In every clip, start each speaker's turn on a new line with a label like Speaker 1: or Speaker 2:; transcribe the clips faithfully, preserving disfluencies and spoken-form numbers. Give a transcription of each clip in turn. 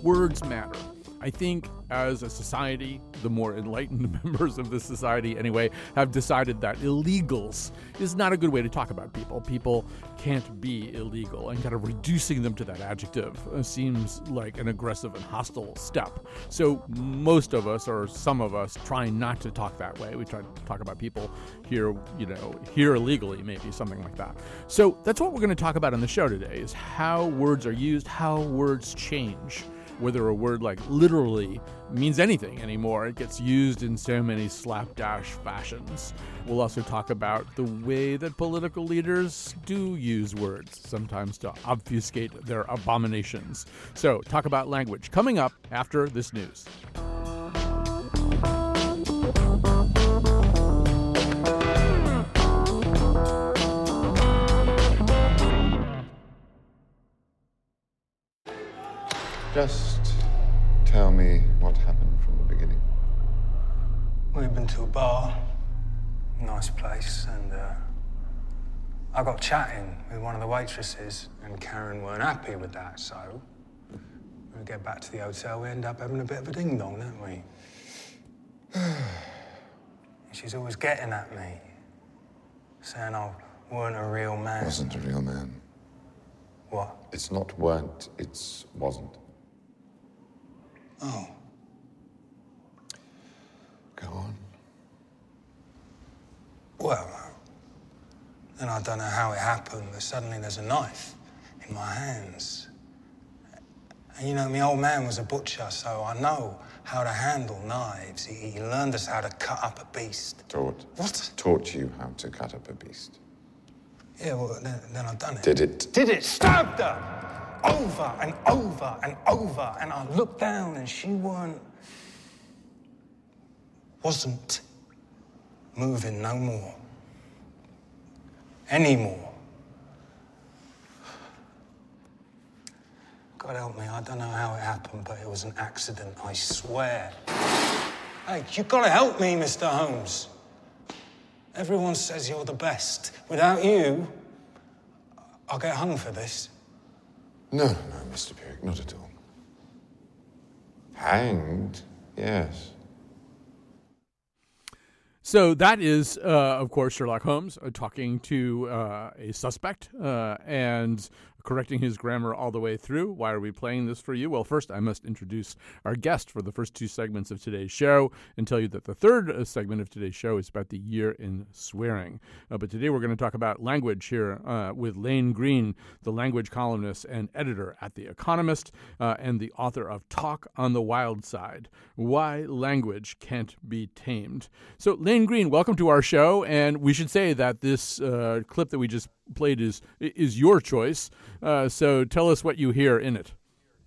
Speaker 1: words matter. I think as a society, the more enlightened members of this society anyway, have decided that illegals is not a good way to talk about people. People can't be illegal, and kind of reducing them to that adjective seems like an aggressive and hostile step. So most of us, or some of us, try not to talk that way. We try to talk about people here, you know, here illegally, maybe, something like that. So that's what we're going to talk about on the show today, is how words are used, how words change. Whether a word like literally means anything anymore. It gets used in so many slapdash fashions. We'll also talk about the way that political leaders do use words, sometimes to obfuscate their abominations. So, talk about language coming up after this news.
Speaker 2: Just tell me what happened from the beginning.
Speaker 3: We've been to a bar, nice place, and uh, I got chatting with one of the waitresses, and Karen weren't happy with that, so when we get back to the hotel, we end up having a bit of a ding-dong, don't we? And she's always getting at me, saying I weren't a real man.
Speaker 2: Wasn't a real man.
Speaker 3: What?
Speaker 2: It's not weren't, it's wasn't.
Speaker 3: Oh.
Speaker 2: Go on.
Speaker 3: Well, then I don't know how it happened, but suddenly there's a knife in my hands. And you know, my old man was a butcher, so I know how to handle knives. He, he learned us how to cut up a beast.
Speaker 2: Taught.
Speaker 3: What?
Speaker 2: Taught you how to cut up a beast.
Speaker 3: Yeah, well, then, then I done it.
Speaker 2: Did it?
Speaker 3: Did it? Stabbed her! Over and over and over. And I looked down and she weren't... wasn't moving no more. Anymore. God help me, I don't know how it happened, but it was an accident, I swear. Hey, you gotta help me, Mister Holmes. Everyone says you're the best. Without you, I'll get hung for this.
Speaker 2: No, no, no, Mister Pierick, not at all. Hanged, yes.
Speaker 1: So that is, uh, of course, Sherlock Holmes uh, talking to uh, a suspect uh, and correcting his grammar all the way through. Why are we playing this for you? Well, first, I must introduce our guest for the first two segments of today's show and tell you that the third uh, segment of today's show is about the year in swearing. Uh, but today we're going to talk about language here uh, with Lane Greene, the language columnist and editor at The Economist, uh, and the author of Talk on the Wild Side, Why Language Can't Be Tamed. So, Lane Greene, welcome to our show, and we should say that this uh, clip that we just played is is your choice. Uh, so tell us what you hear in it.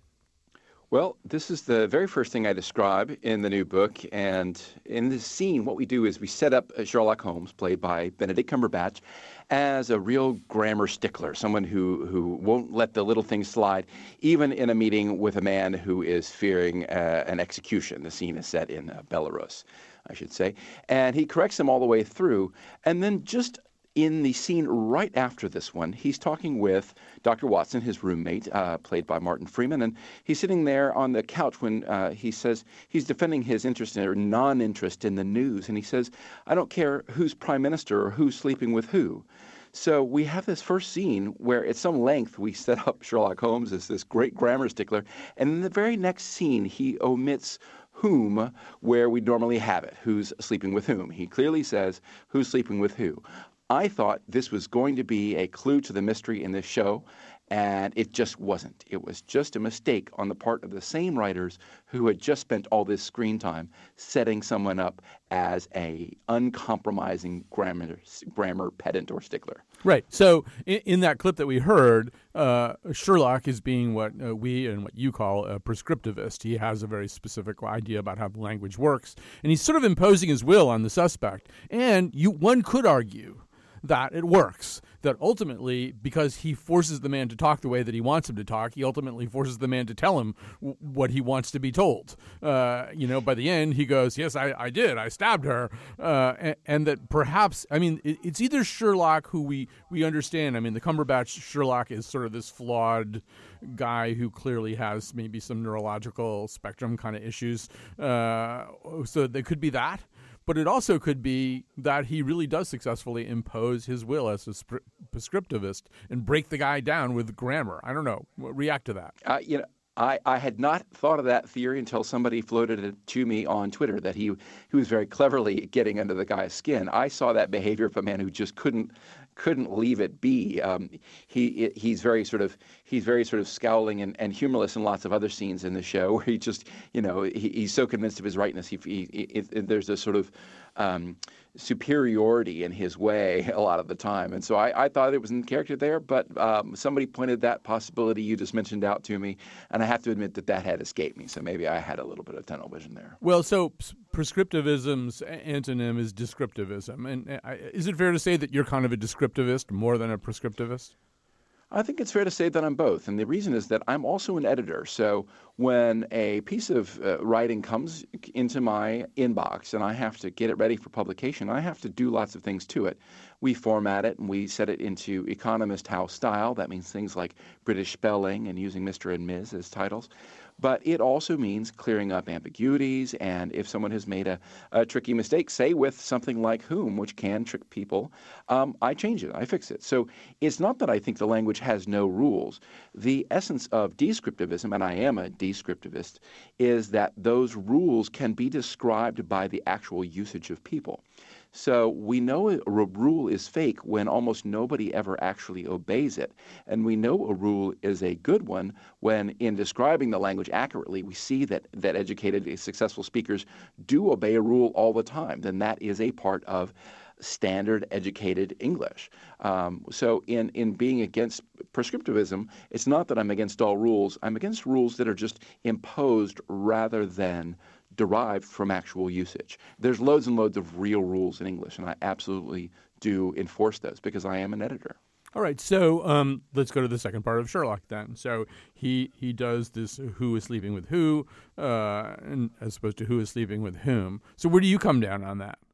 Speaker 4: Well, this is the very first thing I describe in the new book. And in this scene, what we do is we set up Sherlock Holmes, played by Benedict Cumberbatch, as a real grammar stickler, someone who, who won't let the little things slide, even in a meeting with a man who is fearing uh, an execution. The scene is set in uh, Belarus, I should say. And he corrects him all the way through. And then just in the scene right after this one, he's talking with Doctor Watson, his roommate, uh, played by Martin Freeman, and he's sitting there on the couch when uh, he says he's defending his interest or non-interest in the news, and he says, I don't care who's prime minister or who's sleeping with who. So we have this first scene where at some length we set up Sherlock Holmes as this great grammar stickler, and in the very next scene he omits whom where we normally have it, who's sleeping with whom. He clearly says who's sleeping with who. I thought this was going to be a clue to the mystery in this show, and it just wasn't. It was just a mistake on the part of the same writers who had just spent all this screen time setting someone up as a uncompromising grammar, grammar pedant or stickler.
Speaker 1: Right. So in, in that clip that we heard, uh, Sherlock is being what uh, we and what you call a prescriptivist. He has a very specific idea about how the language works, and he's sort of imposing his will on the suspect. And you, one could argue that it works. That ultimately, because he forces the man to talk the way that he wants him to talk, he ultimately forces the man to tell him w- what he wants to be told. Uh, you know, by the end, he goes, yes, I, I did. I stabbed her. Uh, and, and that perhaps, I mean, it, it's either Sherlock who we, we understand. I mean, the Cumberbatch Sherlock is sort of this flawed guy who clearly has maybe some neurological spectrum kind of issues. Uh, so there could be that. But it also could be that he really does successfully impose his will as a sp- prescriptivist and break the guy down with grammar. I don't know. React to that.
Speaker 4: Uh, you know, I, I had not thought of that theory until somebody floated it to me on Twitter that he he was very cleverly getting under the guy's skin. I saw that behavior of a man who just couldn't couldn't leave it be. Um, he he's very sort of he's very sort of scowling and, and humorless in lots of other scenes in the show where he just you know he, he's so convinced of his rightness. He, he, he, he there's a sort of um, superiority in his way a lot of the time, and so I, I thought it was in character there. But um, somebody pointed that possibility you just mentioned out to me, and I have to admit that that had escaped me. So maybe I had a little bit of tunnel vision there.
Speaker 1: Well, so prescriptivism's antonym is descriptivism, and uh, is it fair to say that you're kind of a descriptivist more than a prescriptivist?
Speaker 4: I think it's fair to say that I'm both. And the reason is that I'm also an editor. So when a piece of uh, writing comes into my inbox and I have to get it ready for publication, I have to do lots of things to it. We format it and we set it into Economist House style. That means things like British spelling and using Mister and Miz as titles. But it also means clearing up ambiguities, and if someone has made a, a tricky mistake, say with something like whom, which can trick people, um, I change it, I fix it. So it's not that I think the language has no rules. The essence of descriptivism, and I am a descriptivist, is that those rules can be described by the actual usage of people. So we know a rule is fake when almost nobody ever actually obeys it. And we know a rule is a good one when, in describing the language accurately, we see that, that educated, successful speakers do obey a rule all the time. Then that is a part of standard educated English. Um, so in, in being against prescriptivism, it's not that I'm against all rules. I'm against rules that are just imposed rather than derived from actual usage. There's loads and loads of real rules in English, and I absolutely do enforce those because I am an editor.
Speaker 1: All right, so um, let's go to the second part of Sherlock then. So he he does this who is sleeping with who, uh, and as opposed to who is sleeping with whom. So where do you come down on that?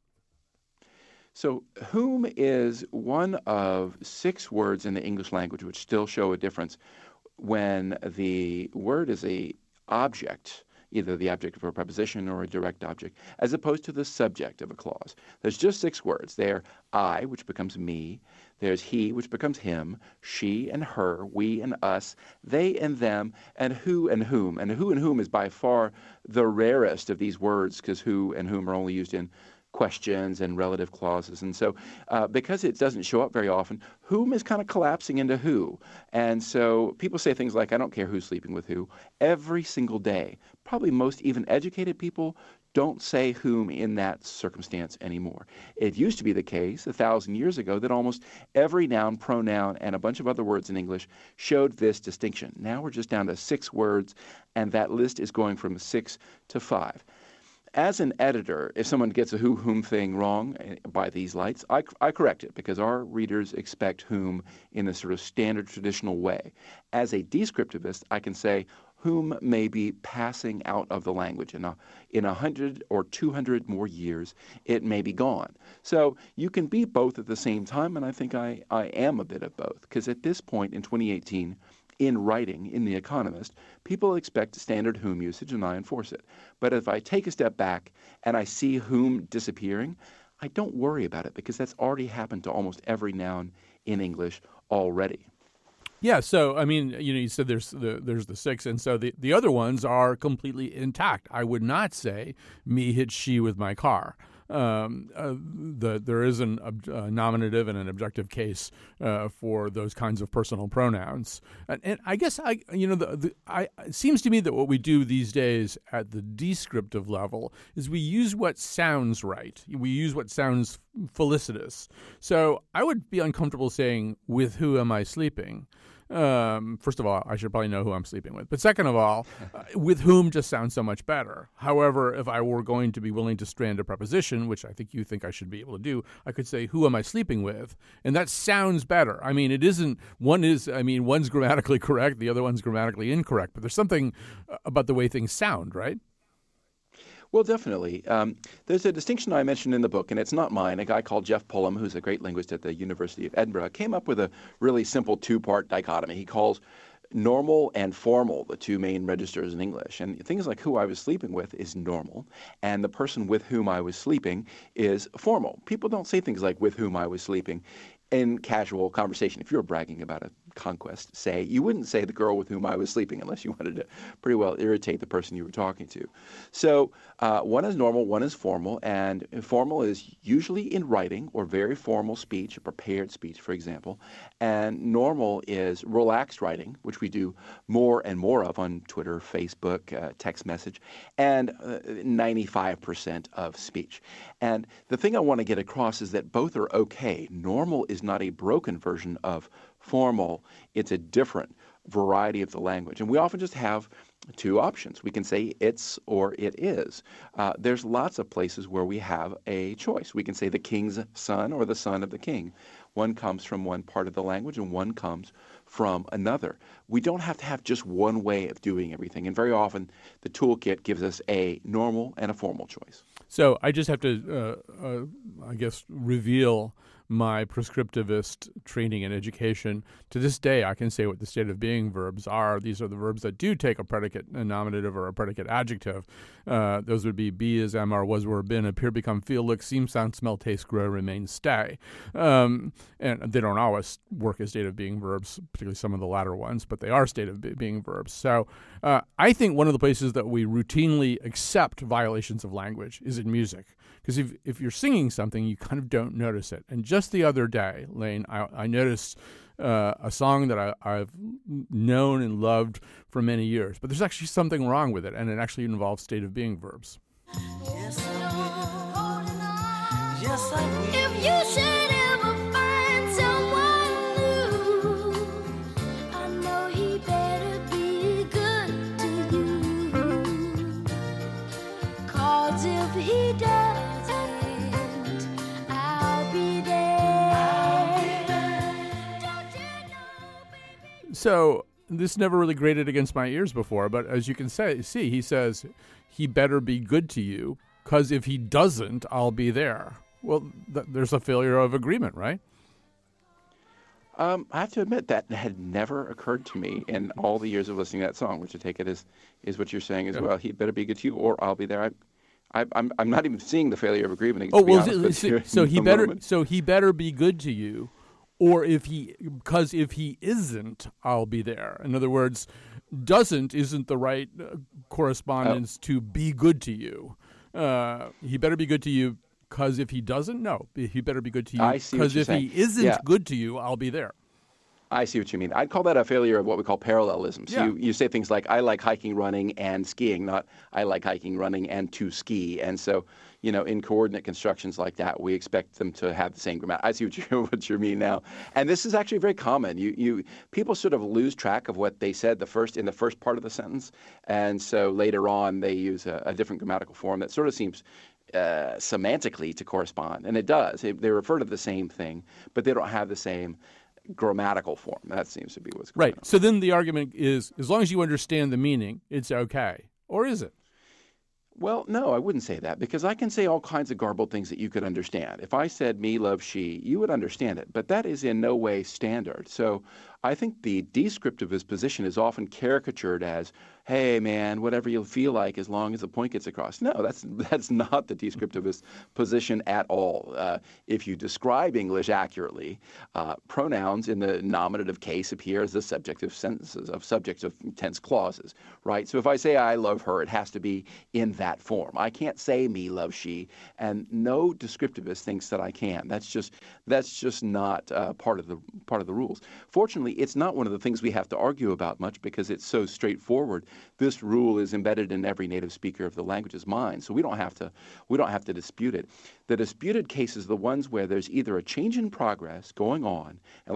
Speaker 4: So whom is one of six words in the English language which still show a difference when the word is a object, either the object of a preposition or a direct object, as opposed to the subject of a clause. There's just six words. They're I, which becomes me. There's he, which becomes him, she and her, we and us, they and them, and who and whom. And who and whom is by far the rarest of these words because who and whom are only used in questions and relative clauses. And so uh, because it doesn't show up very often, whom is kind of collapsing into who. And so people say things like, I don't care who's sleeping with who, every single day. Probably most even educated people don't say whom in that circumstance anymore. It used to be the case a thousand years ago that almost every noun, pronoun, and a bunch of other words in English showed this distinction. Now we're just down to six words, and that list is going from six to five. As an editor, if someone gets a who, whom thing wrong by these lights, I, I correct it because our readers expect whom in a sort of standard traditional way. As a descriptivist, I can say whom may be passing out of the language. In a, in a hundred or two hundred more years, it may be gone. So you can be both at the same time, and I think I, I am a bit of both because at this point in twenty eighteen, in writing, in The Economist, people expect standard whom usage, and I enforce it. But if I take a step back and I see whom disappearing, I don't worry about it because that's already happened to almost every noun in English already.
Speaker 1: Yeah, so, I mean, you know, you said there's the, there's the six, and so the, the other ones are completely intact. I would not say me hit she with my car. Um, uh, the, there is an ob- uh, nominative and an objective case uh, for those kinds of personal pronouns, and, and I guess I, you know, the, the I it seems to me that what we do these days at the descriptive level is we use what sounds right. We use what sounds felicitous. So I would be uncomfortable saying, "With who am I sleeping?" Um, first of all, I should probably know who I'm sleeping with. But second of all, uh, with whom just sounds so much better. However, if I were going to be willing to strand a preposition, which I think you think I should be able to do, I could say, who am I sleeping with? And that sounds better. I mean, it isn't, one is, I mean, one's grammatically correct, the other one's grammatically incorrect. But there's something about the way things sound, right?
Speaker 4: Well, definitely. Um, there's a distinction I mentioned in the book, and it's not mine. A guy called Jeff Pullum, who's a great linguist at the University of Edinburgh, came up with a really simple two-part dichotomy. He calls normal and formal the two main registers in English. And things like who I was sleeping with is normal, and the person with whom I was sleeping is formal. People don't say things like with whom I was sleeping in casual conversation. If you were bragging about a conquest, say, you wouldn't say the girl with whom I was sleeping unless you wanted to pretty well irritate the person you were talking to. So uh, one is normal, one is formal, and formal is usually in writing or very formal speech, a prepared speech, for example, and normal is relaxed writing, which we do more and more of on Twitter, Facebook, uh, text message, and uh, ninety-five percent of speech. And the thing I want to get across is that both are okay. Normal is not a broken version of formal. It's a different variety of the language. And we often just have two options. We can say it's or it is. Uh, there's lots of places where we have a choice. We can say the king's son or the son of the king. One comes from one part of the language and one comes from another. We don't have to have just one way of doing everything. And very often the toolkit gives us a normal and a formal choice.
Speaker 1: So I just have to, uh, uh, I guess, reveal my prescriptivist training and education. To this day, I can say what the state of being verbs are. These are the verbs that do take a predicate, a nominative, or a predicate adjective. Uh, those would be be, is, am, are, was, were, been, appear, become, feel, look, seem, sound, smell, taste, grow, remain, stay. Um, and they don't always work as state of being verbs, particularly some of the latter ones, but they are state of be- being verbs. So uh, I think one of the places that we routinely accept violations of language is in music. Because if, if you're singing something, you kind of don't notice it. And just the other day, Lane, I, I noticed uh, a song that I, I've known and loved for many years. But there's actually something wrong with it, and it actually involves state of being verbs.
Speaker 5: Yes, I will. Yes, I will. If you should ever find someone new, I know he better be good to you. 'Cause if he does,
Speaker 1: So this never really grated against my ears before, but as you can say, see, he says he better be good to you, because if he doesn't, I'll be there. Well, th- there's a failure of agreement, right?
Speaker 4: Um, I have to admit that had never occurred to me in all the years of listening to that song, which I take it is, is what you're saying as yeah. well. He better be good to you, or I'll be there. I, I, I'm I'm not even seeing the failure of agreement.
Speaker 1: Oh well, so, so he better moment. so he better be good to you. Or if he, because if he isn't, I'll be there. In other words, doesn't isn't the right correspondence oh. to be good to you. Uh, he better be good to you because if he doesn't, no, he better be good to you.
Speaker 4: I see what you're
Speaker 1: Because if
Speaker 4: saying.
Speaker 1: he isn't
Speaker 4: yeah.
Speaker 1: good to you, I'll be there.
Speaker 4: I see what you mean. I'd call that a failure of what we call parallelism. So
Speaker 1: yeah.
Speaker 4: you, you say things like, I like hiking, running, and skiing, not I like hiking, running, and to ski. And so, you know, in coordinate constructions like that, we expect them to have the same grammar. I see what you what you mean now. And this is actually very common. You you people sort of lose track of what they said the first in the first part of the sentence. And so later on, they use a, a different grammatical form that sort of seems uh, semantically to correspond. And it does. It, they refer to the same thing, but they don't have the same grammatical form. That seems to be what's going
Speaker 1: right.
Speaker 4: on.
Speaker 1: Right. So then the argument is, as long as you understand the meaning, it's okay. Or is it?
Speaker 4: Well, no, I wouldn't say that, because I can say all kinds of garbled things that you could understand. If I said me love she, you would understand it, but that is in no way standard. So I think the descriptivist position is often caricatured as, hey, man, whatever you feel like as long as the point gets across. No, that's that's not the descriptivist position at all. Uh, if you describe English accurately, uh, pronouns in the nominative case appear as the subject of sentences, of subjects of tense clauses, right? So if I say I love her, it has to be in that form. I can't say me love she, and no descriptivist thinks that I can. That's just that's just not uh, part of the part of the rules. Fortunately, it's not one of the things we have to argue about much because it's so straightforward. This rule is embedded in every native speaker of the language's mind, so we don't have to we don't have to dispute it. The disputed cases are the ones where there's either a change in progress going on, and like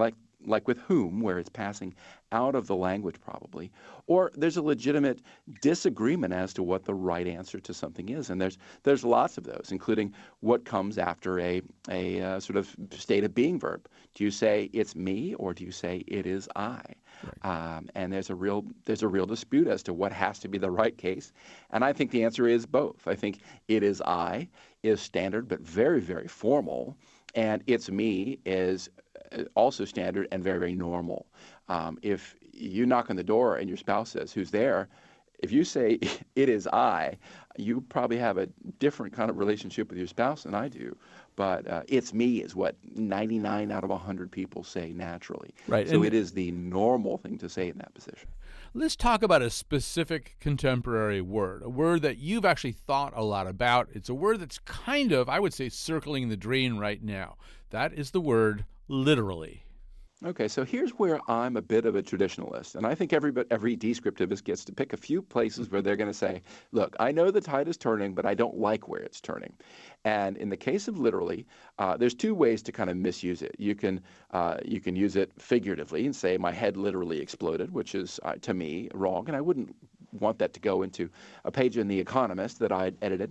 Speaker 4: like with whom, where it's passing out of the language probably, or there's a legitimate disagreement as to what the right answer to something is. And there's there's lots of those, including what comes after a, a uh, sort of state of being verb. Do you say it's me, or do you say it is I? Right. Um, and there's a real there's a real dispute as to what has to be the right case. And I think the answer is both. I think it is I is standard but very, very formal, and it's me is also standard and very, very normal. Um, if you knock on the door and your spouse says, "Who's there?" If you say, "It is I," you probably have a different kind of relationship with your spouse than I do. But uh, "it's me" is what ninety-nine out of one hundred people say naturally.
Speaker 1: Right.
Speaker 4: So
Speaker 1: and
Speaker 4: it is the normal thing to say in that position.
Speaker 1: Let's talk about a specific contemporary word, a word that you've actually thought a lot about. It's a word that's kind of, I would say, circling the drain right now. That is the word literally.
Speaker 4: Okay, so here's where I'm a bit of a traditionalist, and I think every every descriptivist gets to pick a few places where they're going to say, look, I know the tide is turning, but I don't like where it's turning. And in the case of literally, uh, there's two ways to kind of misuse it. You can uh, you can use it figuratively and say my head literally exploded, which is, uh, to me, wrong, and I wouldn't want that to go into a page in The Economist that I edited.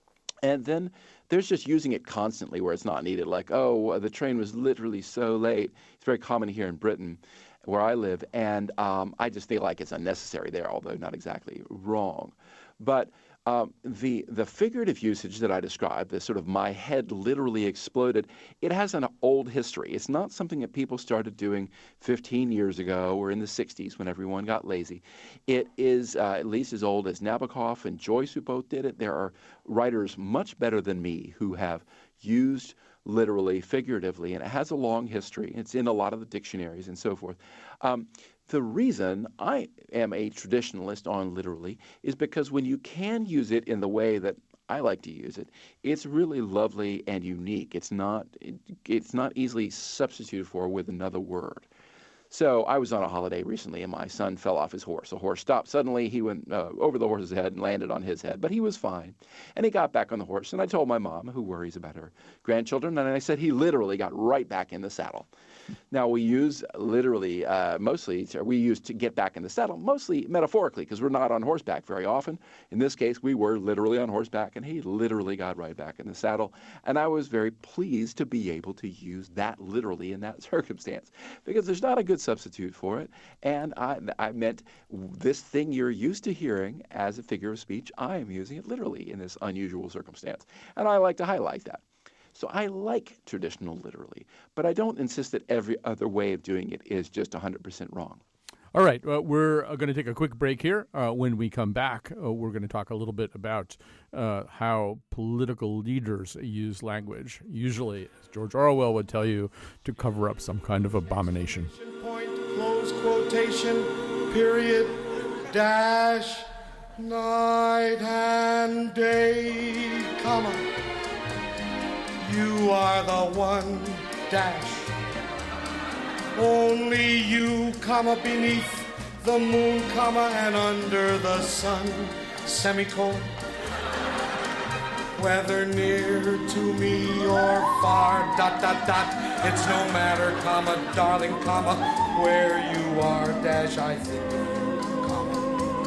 Speaker 4: And then there's just using it constantly where it's not needed, like, oh, the train was literally so late. It's very common here in Britain, where I live, and um, I just feel like it's unnecessary there, although not exactly wrong. But um, the the figurative usage that I described, the sort of my head literally exploded, it has an old history. It's not something that people started doing fifteen years ago or in the sixties when everyone got lazy. It is uh, at least as old as Nabokov and Joyce, who both did it. There are writers much better than me who have used literally, figuratively, and it has a long history. It's in a lot of the dictionaries and so forth. Um, the reason I am a traditionalist on literally is because when you can use it in the way that I like to use it, it's really lovely and unique. It's not, it, it's not easily substituted for with another word. So I was on a holiday recently, and my son fell off his horse. The horse stopped suddenly. He went uh, over the horse's head and landed on his head, but he was fine. And he got back on the horse, and I told my mom, who worries about her grandchildren, and I said he literally got right back in the saddle. Now, we use literally, uh, mostly, we use to get back in the saddle, mostly metaphorically, because we're not on horseback very often. In this case, we were literally on horseback, and he literally got right back in the saddle. And I was very pleased to be able to use that literally in that circumstance, because there's not a good substitute for it. And I, I meant this thing you're used to hearing as a figure of speech, I am using it literally in this unusual circumstance. And I like to highlight that. So I like traditional literally, but I don't insist that every other way of doing it is just one hundred percent wrong.
Speaker 1: All right, well, we're going to take a quick break here. Uh, when we come back, uh, we're going to talk a little bit about uh, how political leaders use language, usually, as George Orwell would tell you, to cover up some kind of abomination.
Speaker 6: Point, close quotation, period, dash, night and day, comma. You are the one, dash. Only you, comma, beneath the moon, comma, and under the sun, semicolon. Whether near to me or far, dot, dot, dot, it's no matter, comma, darling, comma, where you are, dash, I think, comma.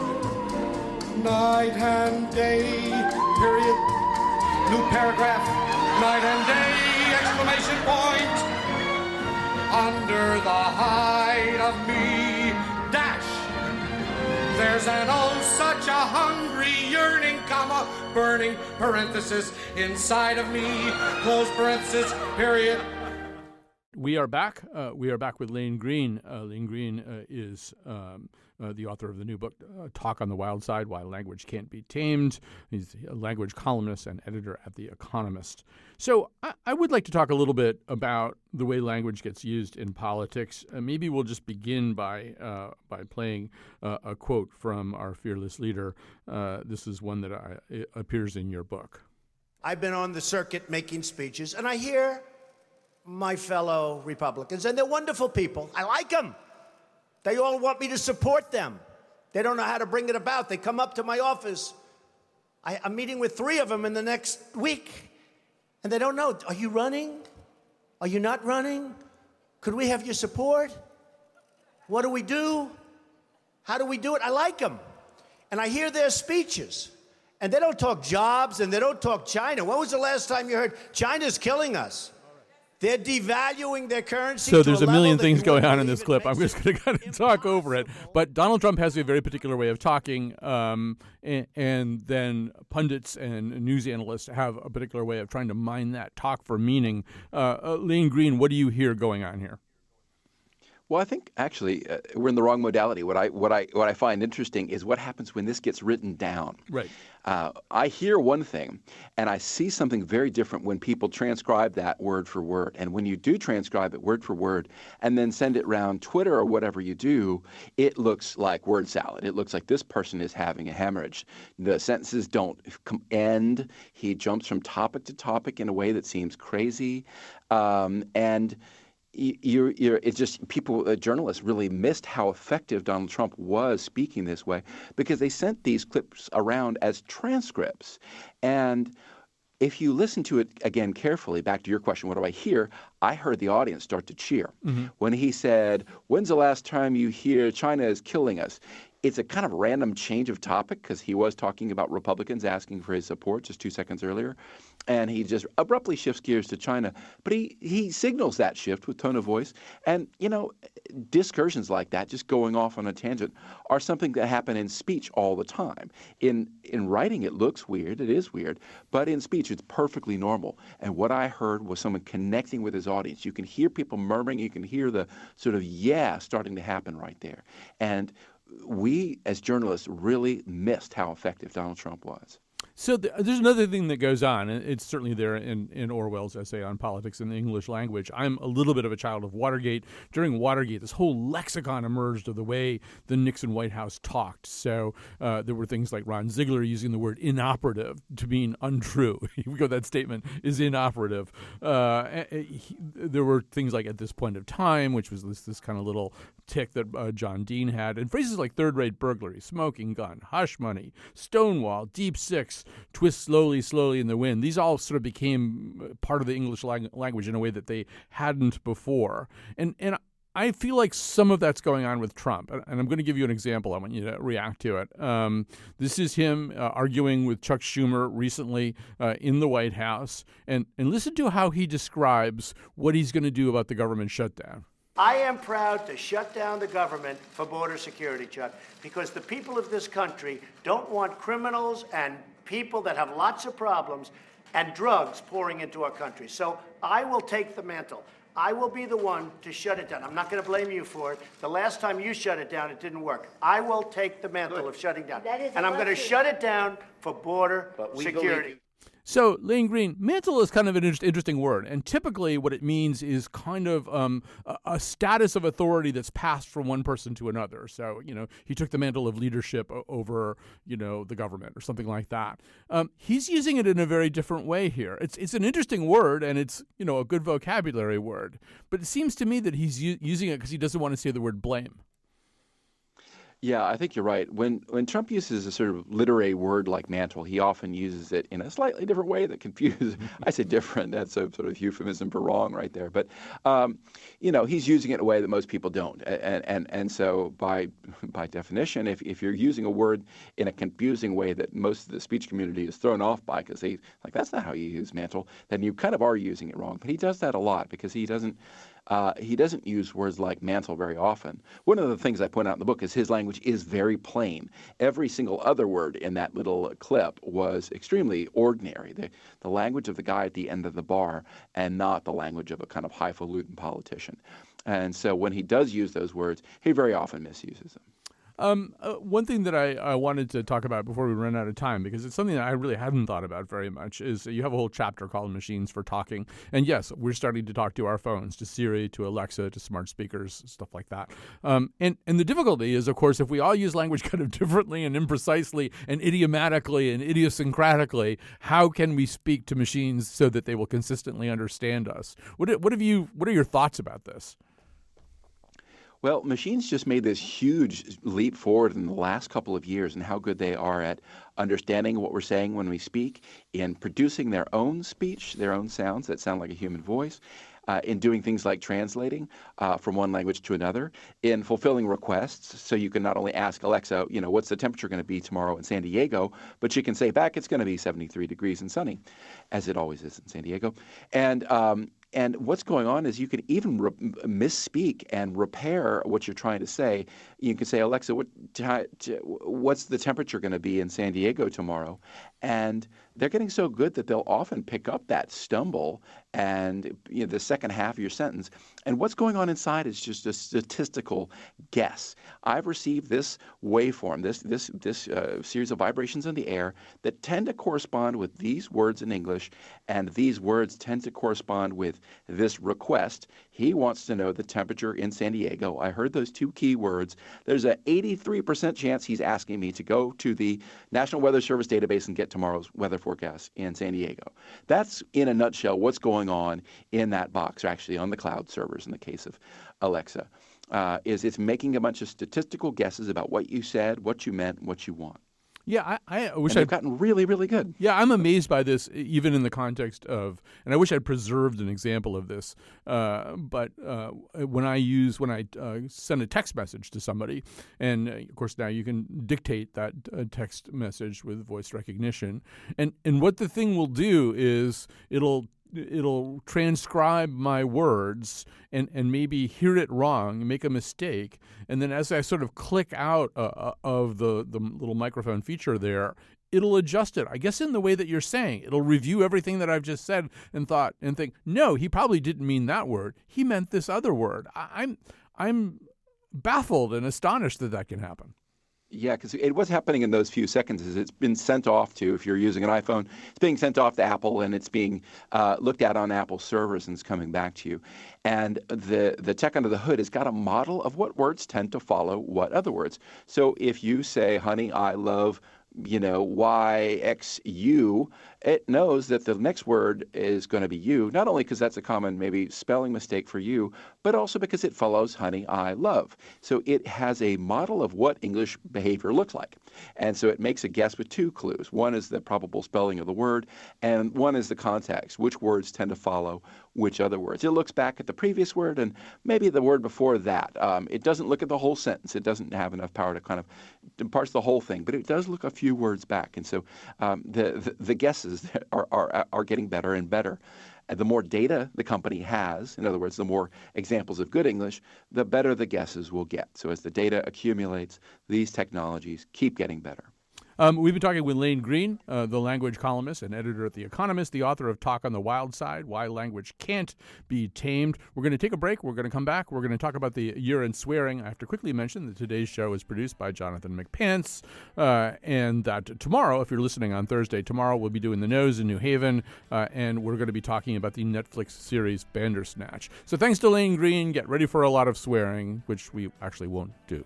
Speaker 6: Night and day, period, new paragraph, night and day, exclamation point. Under the hide of me, dash. There's an oh such a hungry yearning, comma, burning, parenthesis, inside of me, close parenthesis, period.
Speaker 1: We are back. Uh, we are back with Lane Greene. Uh, Lane Greene uh, is um, uh, the author of the new book, uh, Talk on the Wild Side, Why Language Can't Be Tamed. He's a language columnist and editor at The Economist. So I, I would like to talk a little bit about the way language gets used in politics. Uh, maybe we'll just begin by uh, by playing uh, a quote from our fearless leader. Uh, this is one that I, it appears in your book.
Speaker 7: I've been on the circuit making speeches, and I hear my fellow Republicans, and they're wonderful people. I like them. They all want me to support them. They don't know how to bring it about. They come up to my office. I, I'm meeting with three of them in the next week, and they don't know. Are you running? Are you not running? Could we have your support? What do we do? How do we do it? I like them. And I hear their speeches. And they don't talk jobs, and they don't talk China. When was the last time you heard China's killing us? They're devaluing their currency.
Speaker 1: So
Speaker 7: to
Speaker 1: there's
Speaker 7: a,
Speaker 1: a million
Speaker 7: level
Speaker 1: things
Speaker 7: that you
Speaker 1: going
Speaker 7: wouldn't
Speaker 1: on in
Speaker 7: believe
Speaker 1: this
Speaker 7: it
Speaker 1: clip. I'm
Speaker 7: makes
Speaker 1: just going to kind of talk over it. But Donald Trump has a very particular way of talking, um, and, and then pundits and news analysts have a particular way of trying to mine that talk for meaning. Uh, uh, Lane Green, what do you hear going on here?
Speaker 4: Well, I think actually uh, we're in the wrong modality. What I what I what I find interesting is what happens when this gets written down.
Speaker 1: Right.
Speaker 4: Uh, I hear one thing, and I see something very different when people transcribe that word for word. And when you do transcribe it word for word, and then send it around Twitter or whatever you do, it looks like word salad. It looks like this person is having a hemorrhage. The sentences don't end. He jumps from topic to topic in a way that seems crazy, um, and. You're, you're, it's just people, uh, journalists really missed how effective Donald Trump was speaking this way because they sent these clips around as transcripts. And if you listen to it again carefully, back to your question, what do I hear? I heard the audience start to cheer. Mm-hmm. When he said, when's the last time you hear China is killing us? It's a kind of random change of topic because he was talking about Republicans asking for his support just two seconds earlier. And he just abruptly shifts gears to China. But he, he signals that shift with tone of voice. And, you know, discursions like that, just going off on a tangent, are something that happen in speech all the time. In in writing, it looks weird. It is weird. But in speech, it's perfectly normal. And what I heard was someone connecting with his audience. You can hear people murmuring. You can hear the sort of yeah starting to happen right there. And we, as journalists, really missed how effective Donald Trump was.
Speaker 1: So th- there's another thing that goes on, and it's certainly there in, in Orwell's essay on politics in the English language. I'm a little bit of a child of Watergate. During Watergate, this whole lexicon emerged of the way the Nixon White House talked. So uh, there were things like Ron Ziegler using the word inoperative to mean untrue. We go, that statement is inoperative. Uh, he, there were things like at this point of time, which was this, this kind of little tick that uh, John Dean had, and phrases like third-rate burglary, smoking gun, hush money, Stonewall, deep six, twist slowly, slowly in the wind. These all sort of became part of the English lang- language in a way that they hadn't before. And and I feel like some of that's going on with Trump. And I'm going to give you an example. I want you to react to it. Um, this is him uh, arguing with Chuck Schumer recently uh, in the White House. And, and listen to how he describes what he's going to do about the government shutdown.
Speaker 7: I am proud to shut down the government for border security, Chuck, because the people of this country don't want criminals and people that have lots of problems and drugs pouring into our country. So I will take the mantle. I will be the one to shut it down. I'm not going to blame you for it. The last time you shut it down, it didn't work. I will take the mantle of shutting down.
Speaker 8: That is
Speaker 7: and I'm going to
Speaker 8: elected.
Speaker 7: shut it down for border security.
Speaker 1: So, Lane Green, mantle is kind of an inter- interesting word, and typically what it means is kind of um, a, a status of authority that's passed from one person to another. So, you know, he took the mantle of leadership o- over, you know, the government or something like that. Um, he's using it in a very different way here. It's it's an interesting word, and it's, you know, a good vocabulary word, but it seems to me that he's u- using it because he doesn't want to say the word blame.
Speaker 4: Yeah, I think you're right. When when Trump uses a sort of literary word like mantle, he often uses it in a slightly different way that confuses. I say different. That's a sort of euphemism for wrong right there. But, um, you know, he's using it in a way that most people don't. And and, and so by by definition, if, if you're using a word in a confusing way that most of the speech community is thrown off by because they like, that's not how you use mantle, then you kind of are using it wrong. But he does that a lot because he doesn't Uh, he doesn't use words like mantle very often. One of the things I point out in the book is his language is very plain. Every single other word in that little clip was extremely ordinary. The, the language of the guy at the end of the bar and not the language of a kind of highfalutin politician. And so when he does use those words, he very often misuses them.
Speaker 1: Um, uh, one thing that I, I wanted to talk about before we run out of time, because it's something that I really hadn't thought about very much, is you have a whole chapter called Machines for Talking. And yes, we're starting to talk to our phones, to Siri, to Alexa, to smart speakers, stuff like that. Um, and, and the difficulty is, of course, if we all use language kind of differently and imprecisely and idiomatically and idiosyncratically, how can we speak to machines so that they will consistently understand us? What, what have you? What are your thoughts about this?
Speaker 4: Well, machines just made this huge leap forward in the last couple of years in how good they are at understanding what we're saying when we speak, in producing their own speech, their own sounds that sound like a human voice. uh, in doing things like translating uh, from one language to another, in fulfilling requests. So you can not only ask Alexa, you know, what's the temperature going to be tomorrow in San Diego, but you can say back it's going to be seventy-three degrees and sunny, as it always is in San Diego. And um, And what's going on is you can even re- misspeak and repair what you're trying to say. You can say, Alexa, what t- t- what's the temperature going to be in San Diego tomorrow? And they're getting so good that they'll often pick up that stumble and you know, the second half of your sentence. And what's going on inside is just a statistical guess. I've received this waveform, this this this uh, series of vibrations in the air that tend to correspond with these words in English, and these words tend to correspond with this request. He wants to know the temperature in San Diego. I heard those two key words. There's an eighty-three percent chance he's asking me to go to the National Weather Service database and get tomorrow's weather forecast in San Diego. That's, in a nutshell, what's going on in that box, or actually on the cloud servers in the case of Alexa, uh, is it's making a bunch of statistical guesses about what you said, what you meant, what you want.
Speaker 1: Yeah, I, I wish
Speaker 4: and they've
Speaker 1: I'd
Speaker 4: gotten really, really good.
Speaker 1: Yeah, I'm amazed by this, even in the context of, and I wish I'd preserved an example of this. Uh, but uh, when I use, when I uh, send a text message to somebody, and uh, of course now you can dictate that uh, text message with voice recognition, and and what the thing will do is it'll it'll transcribe my words and, and maybe hear it wrong, make a mistake, and then as I sort of click out uh, of the, the little microphone feature there, it'll adjust it, I guess in the way that you're saying. It'll review everything that I've just said and thought and think, no, he probably didn't mean that word. He meant this other word. I, I'm I'm baffled and astonished that that can happen.
Speaker 4: Yeah, because it, what's happening in those few seconds is it's been sent off to, if you're using an iPhone, it's being sent off to Apple and it's being uh, looked at on Apple servers and it's coming back to you. And the, the tech under the hood has got a model of what words tend to follow what other words. So if you say, honey, I love, you know, Y X U, it knows that the next word is going to be you, not only because that's a common maybe spelling mistake for you, but also because it follows honey, I love. So it has a model of what English behavior looks like. And so it makes a guess with two clues. One is the probable spelling of the word, and one is the context, which words tend to follow which other words. It looks back at the previous word and maybe the word before that. Um, it doesn't look at the whole sentence. It doesn't have enough power to kind of parse the whole thing, but it does look a few words back. And so um, the, the, the guesses are, are, are getting better and better. And the more data the company has, in other words, the more examples of good English, the better the guesses will get. So as the data accumulates, these technologies keep getting better.
Speaker 1: Um, we've been talking with Lane Greene, uh, the language columnist and editor at The Economist, the author of Talk on the Wild Side, Why Language Can't Be Tamed. We're going to take a break. We're going to come back. We're going to talk about the year in swearing. I have to quickly mention that today's show is produced by Jonathan McPants, uh, and that tomorrow, if you're listening on Thursday, tomorrow we'll be doing The Nose in New Haven, uh, and we're going to be talking about the Netflix series Bandersnatch. So thanks to Lane Greene. Get ready for a lot of swearing, which we actually won't do.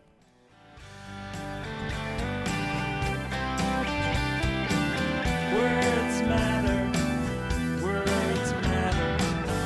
Speaker 8: Words matter. Words matter.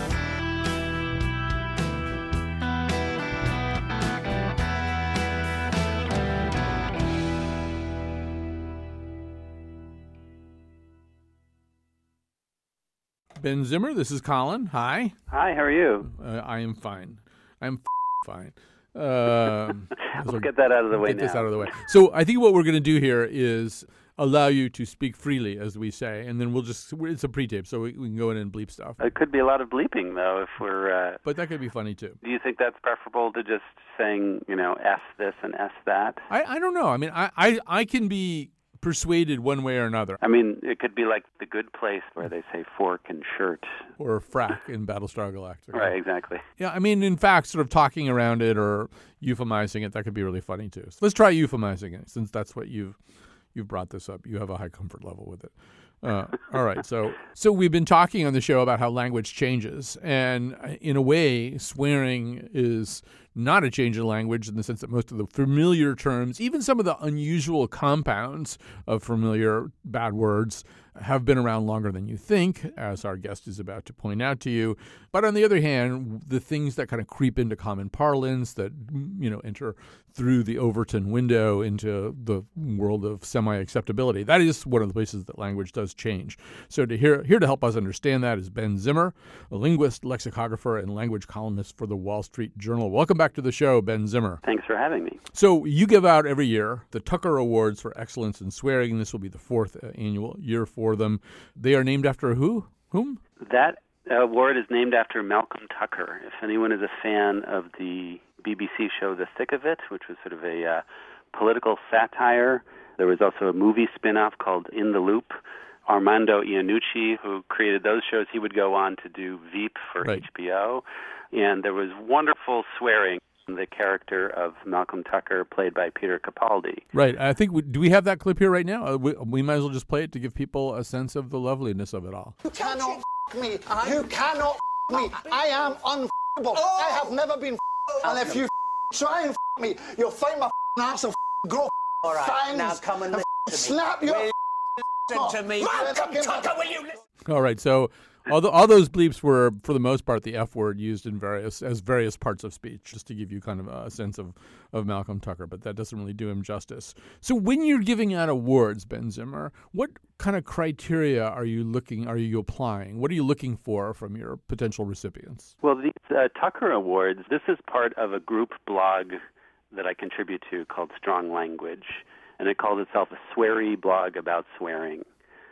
Speaker 1: Ben Zimmer, this is Colin. Hi.
Speaker 9: Hi, how are you?
Speaker 1: Uh, I am fine. I'm f- fine. Uh,
Speaker 9: Let's get that out of the way
Speaker 1: get
Speaker 9: now.
Speaker 1: this out of the way. So I think what we're going to do here is allow you to speak freely, as we say, and then we'll just, it's a pre-tape, so we, we can go in and bleep stuff.
Speaker 9: It could be a lot of bleeping, though, if we're... Uh,
Speaker 1: but that could be funny, too.
Speaker 9: Do you think that's preferable to just saying, you know, S this and S that?
Speaker 1: I, I don't know. I mean, I, I, I can be persuaded one way or another.
Speaker 9: I mean, it could be like The Good Place, where they say fork and shirt.
Speaker 1: Or frack in Battlestar Galactica.
Speaker 9: Right, exactly.
Speaker 1: Yeah, I mean, in fact, sort of talking around it or euphemizing it, that could be really funny, too. So let's try euphemizing it, since that's what you've... You've brought this up. You have a high comfort level with it. Uh, all right. So so we've been talking on the show about how language changes. And in a way, swearing is not a change in language in the sense that most of the familiar terms, even some of the unusual compounds of familiar bad words, have been around longer than you think, as our guest is about to point out to you. But on the other hand, the things that kind of creep into common parlance, that, you know, enter through the Overton window into the world of semi-acceptability, that is one of the places that language does does change. So to hear, here to help us understand that is Ben Zimmer, a linguist, lexicographer, and language columnist for the Wall Street Journal. Welcome back to the show, Ben Zimmer.
Speaker 9: Thanks for having me.
Speaker 1: So you give out every year the Tucker Awards for Excellence in Swearing. This will be the fourth uh, annual year for them. They are named after who? Whom?
Speaker 9: That award is named after Malcolm Tucker. If anyone is a fan of the B B C show The Thick of It, which was sort of a uh, political satire, there was also a movie spin-off called In the Loop. Armando Iannucci, who created those shows, he would go on to do Veep for
Speaker 1: right.
Speaker 9: H B O. And there was wonderful swearing in the character of Malcolm Tucker, played by Peter Capaldi.
Speaker 1: Right. I think, we, do we have that clip here right now? Uh, we, we might as well just play it to give people a sense of the loveliness of it all.
Speaker 10: You cannot f*** me. You cannot f*** me. I am unf***able.
Speaker 11: Oh.
Speaker 10: I have never been f***ed. And if you f*** try and f*** me, you'll find my f*** ass and f*** grow
Speaker 11: All right,
Speaker 10: fangs
Speaker 11: now come and
Speaker 10: and
Speaker 11: listen to me.
Speaker 10: snap your
Speaker 11: Will you listen to me?
Speaker 10: Malcolm
Speaker 11: Tucker, will you listen?
Speaker 1: All right, so all, the, all those bleeps were, for the most part, the F word used in various as various parts of speech, just to give you kind of a sense of, of Malcolm Tucker, but that doesn't really do him justice. So when you're giving out awards, Ben Zimmer, what kind of criteria are you looking, are you applying? What are you looking for from your potential recipients?
Speaker 9: Well, these uh, Tucker Awards, this is part of a group blog that I contribute to called Strong Language, and it calls itself a sweary blog about swearing.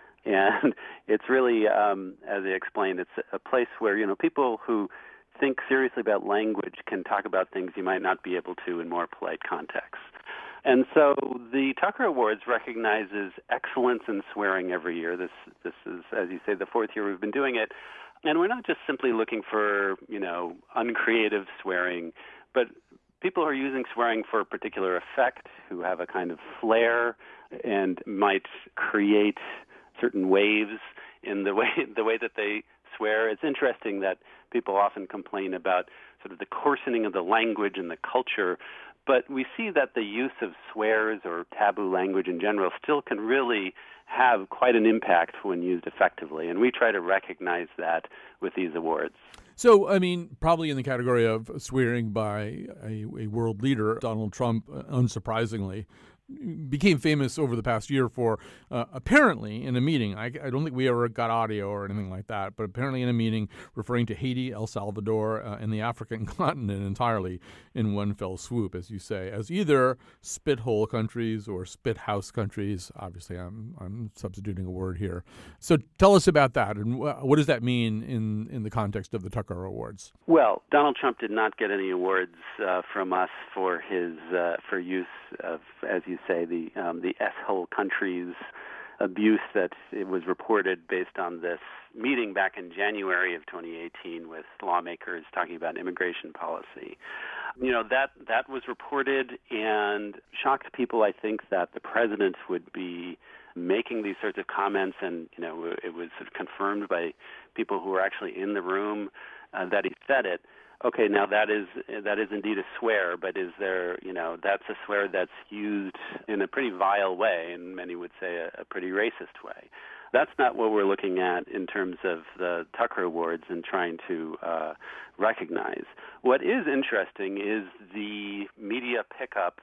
Speaker 9: And it's really, um, as I explained, it's a place where, you know, people who think seriously about language can talk about things you might not be able to in more polite contexts. And so the Tucker Awards recognizes excellence in swearing every year. This this is, as you say, the fourth year we've been doing it. And we're not just simply looking for, you know, uncreative swearing, but people who are using swearing for a particular effect, who have a kind of flair and might create certain waves in the way the way that they swear. It's interesting that people often complain about sort of the coarsening of the language and the culture, but we see that the use of swears or taboo language in general still can really have quite an impact when used effectively, and we try to recognize that with these awards.
Speaker 1: So, I mean, probably in the category of swearing by a, a world leader, Donald Trump, uh, unsurprisingly, became famous over the past year for uh, apparently in a meeting. I, I don't think we ever got audio or anything like that, but apparently in a meeting referring to Haiti, El Salvador, uh, and the African continent entirely in one fell swoop, as you say, as either spit hole countries or spit house countries. Obviously, I'm I'm substituting a word here. So tell us about that, and wh- what does that mean in, in the context of the Tucker Awards?
Speaker 9: Well, Donald Trump did not get any awards uh, from us for his uh, for use of, as you say, the um, the S-hole countries abuse that it was reported based on this meeting back in January of twenty eighteen with lawmakers talking about immigration policy. You know, that that was reported and shocked people, I think, that the president would be making these sorts of comments, and, you know, it was sort of confirmed by people who were actually in the room uh, that he said it. Okay, now that is that is indeed a swear, but is there, you know, that's a swear that's used in a pretty vile way, and many would say a, a pretty racist way. That's not what we're looking at in terms of the Tucker Awards and trying to uh, recognize. What is interesting is the media pickup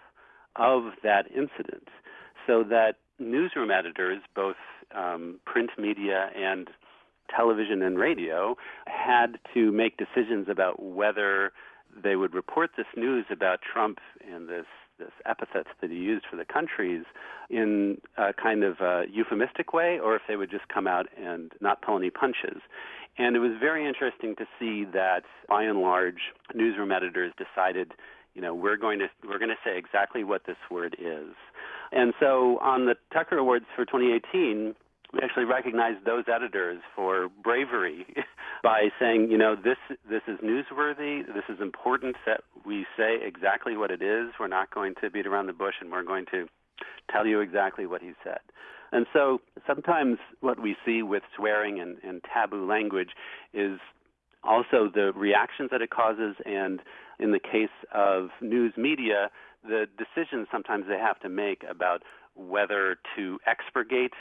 Speaker 9: of that incident, so that newsroom editors, both um, print media and television and radio, had to make decisions about whether they would report this news about Trump and this this epithets that he used for the countries in a kind of a euphemistic way, or if they would just come out and not pull any punches. And it was very interesting to see that, by and large, newsroom editors decided, you know, we're going to we're going to say exactly what this word is. And so on the Tucker Awards for twenty eighteen, we actually recognized those editors for bravery by saying, you know, this this is newsworthy, this is important that we say exactly what it is. We're not going to beat around the bush, and we're going to tell you exactly what he said. And so sometimes what we see with swearing and, and taboo language is also the reactions that it causes, and in the case of news media, the decisions sometimes they have to make about whether to expurgate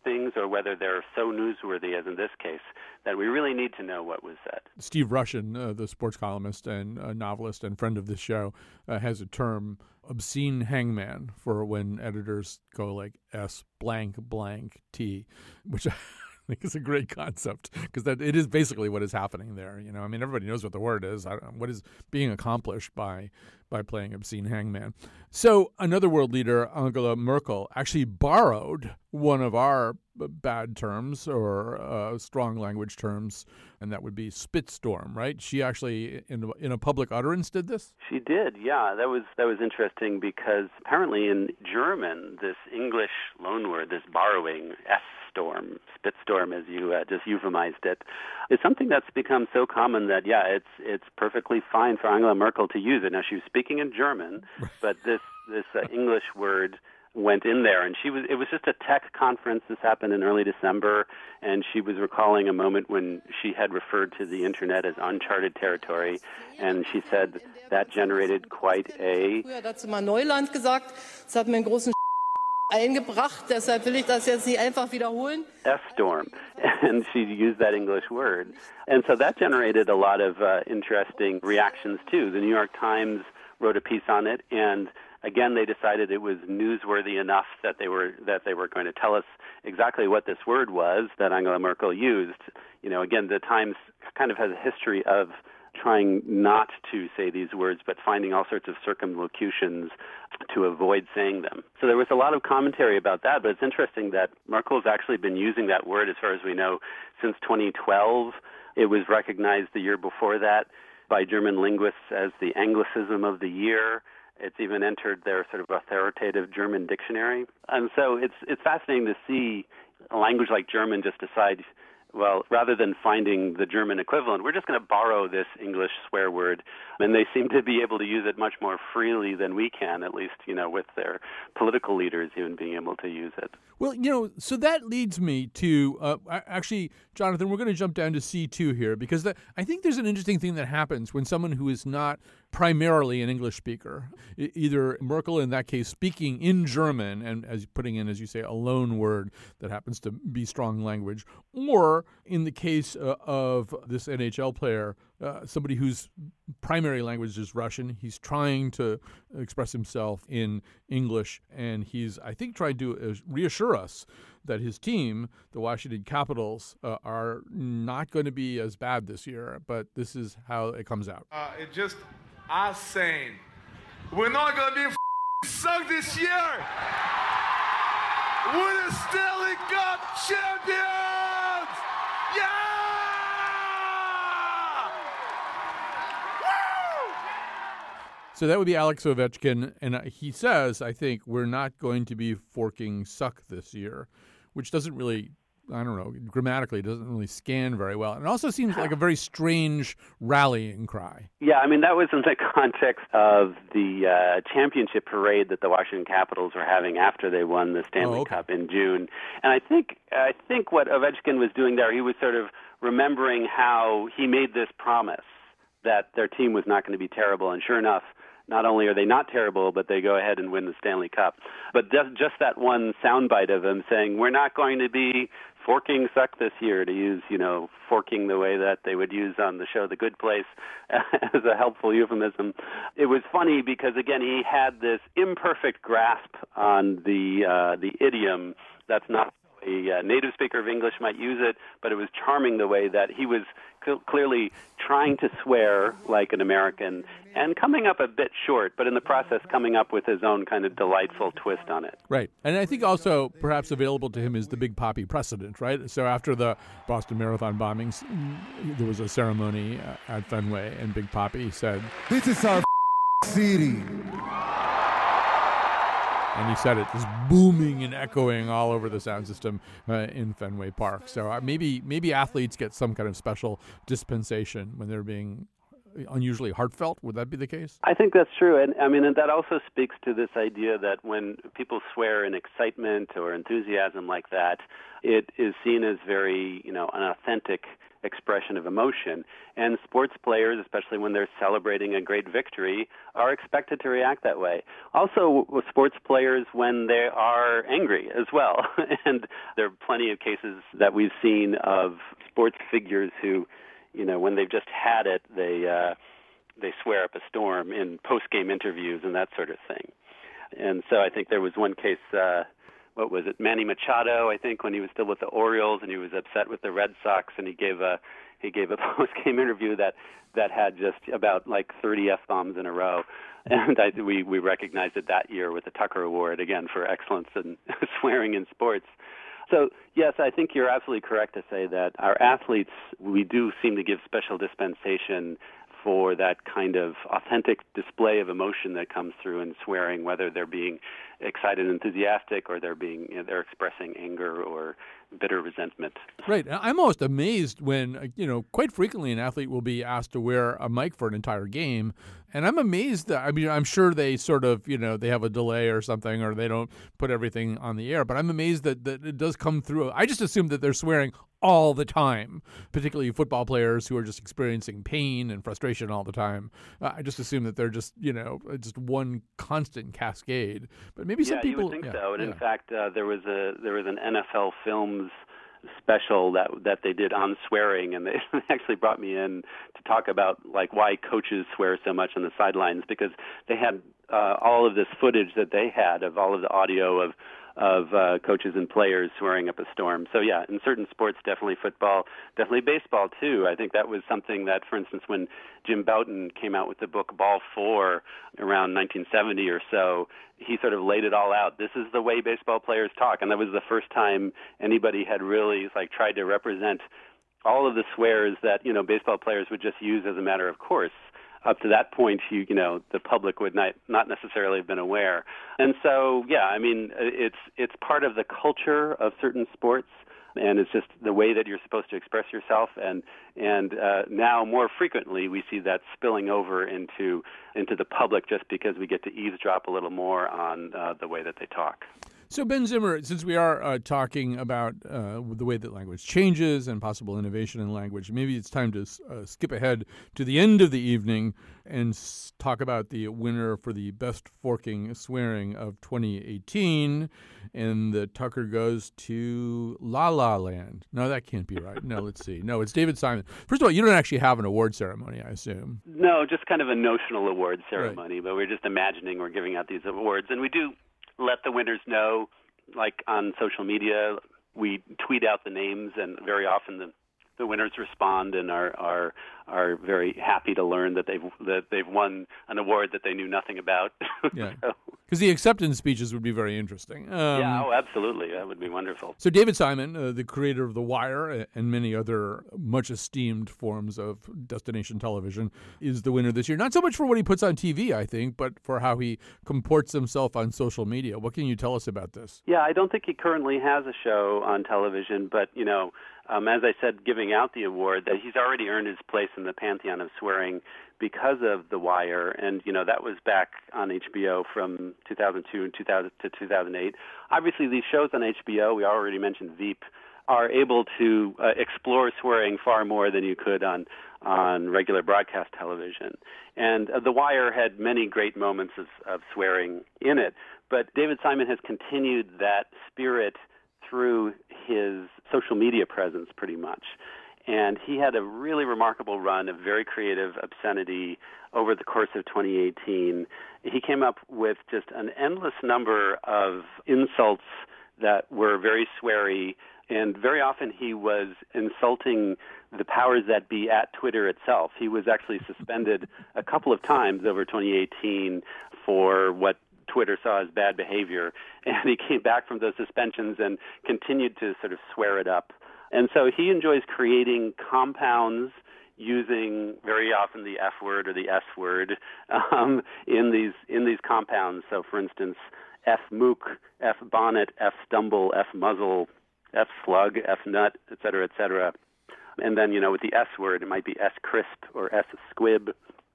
Speaker 9: things or whether they're so newsworthy, as in this case, that we really need to know what was said.
Speaker 1: Steve Rushin, uh, the sports columnist and uh, novelist and friend of this show, uh, has a term, obscene hangman, for when editors go like S blank blank T, which I think is a great concept because that it is basically what is happening there. You know, I mean, everybody knows what the word is. I don't, what is being accomplished by by playing obscene hangman. So another world leader, Angela Merkel, actually borrowed one of our bad terms or uh, strong language terms, and that would be spitstorm, right? She actually, in in a public utterance, did this?
Speaker 9: She did, yeah. That was that was interesting because apparently in German, this English loanword, this borrowing, S-storm, spitstorm, as you uh, just euphemized it, is something that's become so common that, yeah, it's it's perfectly fine for Angela Merkel to use it. Now, she was speaking in German, but this this uh, English word went in there, and she was it was just a tech conference. This happened in early December, and she was recalling a moment when she had referred to the internet as uncharted territory, and she said that generated quite a
Speaker 12: Früher dazu mal Neuland gesagt. Das hat mir einen großen eingebracht, deshalb will ich das jetzt nicht einfach wiederholen.
Speaker 9: F-storm, and she used that English word. And so that generated a lot of uh, interesting reactions, too. The New York Times wrote a piece on it, and again, they decided it was newsworthy enough that they were that they were going to tell us exactly what this word was that Angela Merkel used. You know, again, the Times kind of has a history of trying not to say these words, but finding all sorts of circumlocutions to avoid saying them. So there was a lot of commentary about that, but it's interesting that Merkel's actually been using that word, as far as we know, since twenty twelve. It was recognized the year before that by German linguists as the Anglicism of the year. It's even entered their sort of authoritative German dictionary. And so it's it's fascinating to see a language like German just decide, well, rather than finding the German equivalent, we're just going to borrow this English swear word. And they seem to be able to use it much more freely than we can, at least, you know, with their political leaders even being able to use it.
Speaker 1: Well, you know, so that leads me to, uh, actually, Jonathan, we're going to jump down to C two here, because the, I think there's an interesting thing that happens when someone who is not primarily an English speaker, either Merkel in that case speaking in German and as putting in, as you say, a loan word that happens to be strong language, or in the case uh, of this N H L player, uh, somebody whose primary language is Russian. He's trying to express himself in English, and he's, I think, trying to reassure us that his team, the Washington Capitals, uh, are not going to be as bad this year, but this is how it comes out.
Speaker 13: Uh, it just, I saying, we're not going to be f- sucked this year. We're the Stanley Cup champions! Yeah!
Speaker 1: So that would be Alex Ovechkin, and he says, I think, we're not going to be forking suck this year, which doesn't really, I don't know, grammatically doesn't really scan very well. It also seems like a very strange rallying cry.
Speaker 9: Yeah, I mean, that was in the context of the uh, championship parade that the Washington Capitals were having after they won the Stanley
Speaker 1: Oh, okay.
Speaker 9: Cup in June. And I think I think what Ovechkin was doing there, he was sort of remembering how he made this promise that their team was not going to be terrible, and sure enough, not only are they not terrible, but they go ahead and win the Stanley Cup. But just, just that one soundbite of him saying, we're not going to be forking suck this year, to use, you know, forking the way that they would use on the show The Good Place as a helpful euphemism. It was funny because, again, he had this imperfect grasp on the uh, the idiom that's not a uh, native speaker of English might use it, but it was charming the way that he was cl- clearly trying to swear like an American and coming up a bit short, but in the process coming up with his own kind of delightful twist on it.
Speaker 1: Right. And I think also perhaps available to him is the Big Poppy precedent, right? So after the Boston Marathon bombings, there was a ceremony uh, at Fenway, and Big Poppy said,
Speaker 14: "This is our city."
Speaker 1: And he said it was booming and echoing all over the sound system uh, in Fenway Park. So uh, maybe maybe athletes get some kind of special dispensation when they're being unusually heartfelt. Would that be the case?
Speaker 9: I think that's true. And I mean, and that also speaks to this idea that when people swear in excitement or enthusiasm like that, it is seen as very, you know, an authentic expression of emotion. And sports players, especially when they're celebrating a great victory, are expected to react that way. Also, with sports players when they are angry as well. And there are plenty of cases that we've seen of sports figures who, you know, when they've just had it, they uh, they swear up a storm in post-game interviews and that sort of thing. And so I think there was one case, uh, what was it, Manny Machado, I think, when he was still with the Orioles and he was upset with the Red Sox, and he gave a he gave a post-game interview that, that had just about like thirty F-bombs in a row. And I, we, we recognized it that year with the Tucker Award, again, for excellence in swearing in sports. So, yes, I think you're absolutely correct to say that our athletes, we do seem to give special dispensation for that kind of authentic display of emotion that comes through in swearing, whether they're being excited and enthusiastic or they're being, you know, they're expressing anger or bitter resentment.
Speaker 1: Right. I'm almost amazed when, you know, quite frequently an athlete will be asked to wear a mic for an entire game. And I'm amazed that, I mean, I'm sure they sort of, you know, they have a delay or something, or they don't put everything on the air. But I'm amazed that, that it does come through. I just assume that they're swearing all the time, particularly football players who are just experiencing pain and frustration all the time. Uh, I just assume that they're just, you know, just one constant cascade. But maybe some
Speaker 9: yeah,
Speaker 1: people...
Speaker 9: you would think
Speaker 1: yeah,
Speaker 9: so. And
Speaker 1: yeah.
Speaker 9: in fact, uh, there was a there was an N F L Films special that that they did on swearing, and they actually brought me in to talk about like why coaches swear so much on the sidelines, because they had uh, all of this footage that they had of all of the audio of of uh, coaches and players swearing up a storm. So yeah, in certain sports, definitely football, definitely baseball too. I think that was something that, for instance, when Jim Bouton came out with the book Ball Four around nineteen seventy or so, he sort of laid it all out. This is the way baseball players talk, and that was the first time anybody had really like tried to represent all of the swears that, you know, baseball players would just use as a matter of course. Up to that point, you, you know, the public would not, not necessarily have been aware. And so, yeah, I mean, it's it's part of the culture of certain sports, and it's just the way that you're supposed to express yourself. And and uh, now more frequently, we see that spilling over into into the public just because we get to eavesdrop a little more on uh, the way that they talk.
Speaker 1: So, Ben Zimmer, since we are uh, talking about uh, the way that language changes and possible innovation in language, maybe it's time to uh, skip ahead to the end of the evening and s- talk about the winner for the best forking swearing of twenty eighteen. And the Tucker goes to La La Land. No, that can't be right. No, let's see. No, it's David Simon. First of all, you don't actually have an award ceremony, I assume.
Speaker 9: No, just kind of a notional award ceremony, right. But we're just imagining we're giving out these awards. And we do let the winners know, like on social media. We tweet out the names, and very often the, the winners respond and are, are are very happy to learn that they've that they've won an award that they knew nothing about.
Speaker 1: Yeah,
Speaker 9: so,
Speaker 1: because the acceptance speeches would be very interesting. Um,
Speaker 9: yeah, oh, absolutely, that would be wonderful.
Speaker 1: So David Simon, uh, the creator of The Wire and many other much esteemed forms of destination television, is the winner this year. Not so much for what he puts on T V, I think, but for how he comports himself on social media. What can you tell us about this?
Speaker 9: Yeah, I don't think he currently has a show on television, but you know, um, as I said, giving out the award, that he's already earned his place in the pantheon of swearing because of The Wire, and you know that was back on H B O from two thousand two and two thousand to two thousand eight. Obviously, these shows on H B O, we already mentioned Veep, are able to uh, explore swearing far more than you could on on regular broadcast television. And uh, The Wire had many great moments of, of swearing in it, but David Simon has continued that spirit through his social media presence pretty much. And he had a really remarkable run of very creative obscenity over the course of twenty eighteen. He came up with just an endless number of insults that were very sweary, and very often he was insulting the powers that be at Twitter itself. He was actually suspended a couple of times over twenty eighteen for what Twitter saw as bad behavior, and he came back from those suspensions and continued to sort of swear it up. And so he enjoys creating compounds using very often the F word or the S word um, in these in these compounds. So, for instance, F mook, F bonnet, F stumble, F muzzle, F slug, F nut, et cetera, et cetera. And then, you know, with the S word, it might be S crisp or S squib.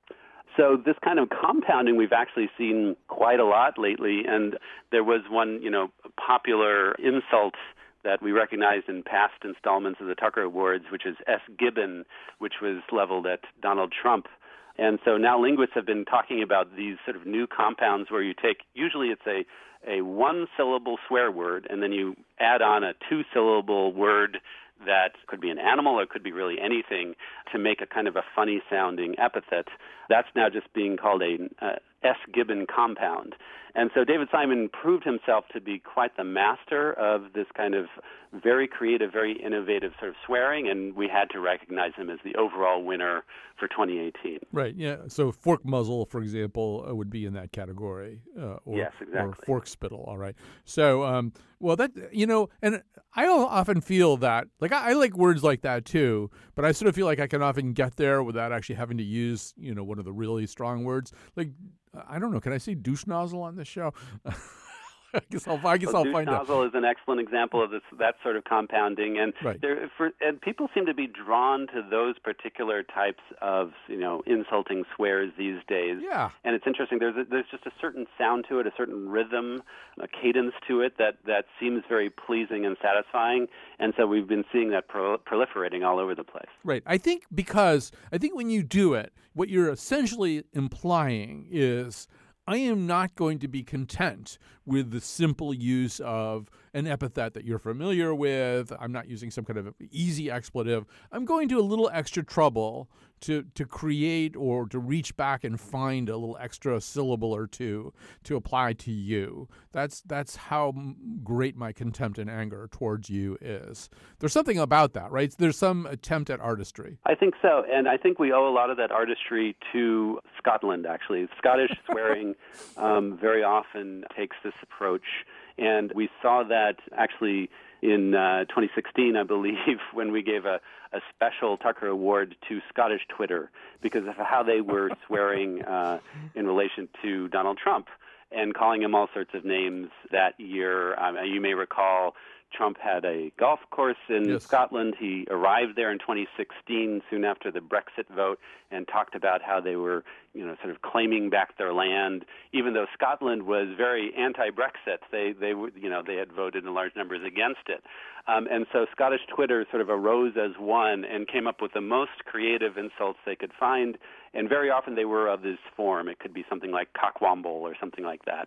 Speaker 9: So this kind of compounding we've actually seen quite a lot lately, and there was one, you know, popular insult that we recognized in past installments of the Tucker Awards, which is S. Gibbon, which was leveled at Donald Trump. And so now linguists have been talking about these sort of new compounds where you take, usually it's a, a one-syllable swear word, and then you add on a two-syllable word that could be an animal or could be really anything to make a kind of a funny-sounding epithet. That's now just being called a uh, S. Gibbon compound. And so David Simon proved himself to be quite the master of this kind of very creative, very innovative sort of swearing, and we had to recognize him as the overall winner for twenty eighteen.
Speaker 1: Right, yeah. So fork muzzle, for example, uh, would be in that category. Uh, or,
Speaker 9: yes, exactly.
Speaker 1: Or fork spittle, all right. So, um, well, that, you know, and I often feel that, like, I, I like words like that too, but I sort of feel like I can often get there without actually having to use, you know, one of the really strong words. Like, I don't know, can I say douche nozzle on this show? I guess I'll, I guess
Speaker 9: well,
Speaker 1: I'll find out.
Speaker 9: Nozzle is an excellent example of this, that sort of compounding, and
Speaker 1: right.
Speaker 9: there, for, and people seem to be drawn to those particular types of, you know, insulting swears these days.
Speaker 1: Yeah.
Speaker 9: And it's interesting. There's a, there's just a certain sound to it, a certain rhythm, a cadence to it that, that seems very pleasing and satisfying, and so we've been seeing that pro- proliferating all over the place.
Speaker 1: Right. I think because I think when you do it, what you're essentially implying is, I am not going to be content with the simple use of an epithet that you're familiar with. I'm not using some kind of easy expletive. I'm going to a little extra trouble to to create or to reach back and find a little extra syllable or two to apply to you. That's that's how great my contempt and anger towards you is. There's something about that, right? There's some attempt at artistry.
Speaker 9: I think so, and I think we owe a lot of that artistry to Scotland, actually. Scottish swearing um, very often takes this approach, and we saw that actually in uh, twenty sixteen, I believe, when we gave a, a special Tucker Award to Scottish Twitter because of how they were swearing uh, in relation to Donald Trump and calling him all sorts of names that year. Um, you may recall Trump had a golf course in
Speaker 1: yes.
Speaker 9: Scotland. He arrived there in twenty sixteen, soon after the Brexit vote, and talked about how they were, you know, sort of claiming back their land, even though Scotland was very anti-Brexit. They, they, you know, they had voted in large numbers against it. Um, and so Scottish Twitter sort of arose as one and came up with the most creative insults they could find, and very often they were of this form. It could be something like cockwomble or something like that,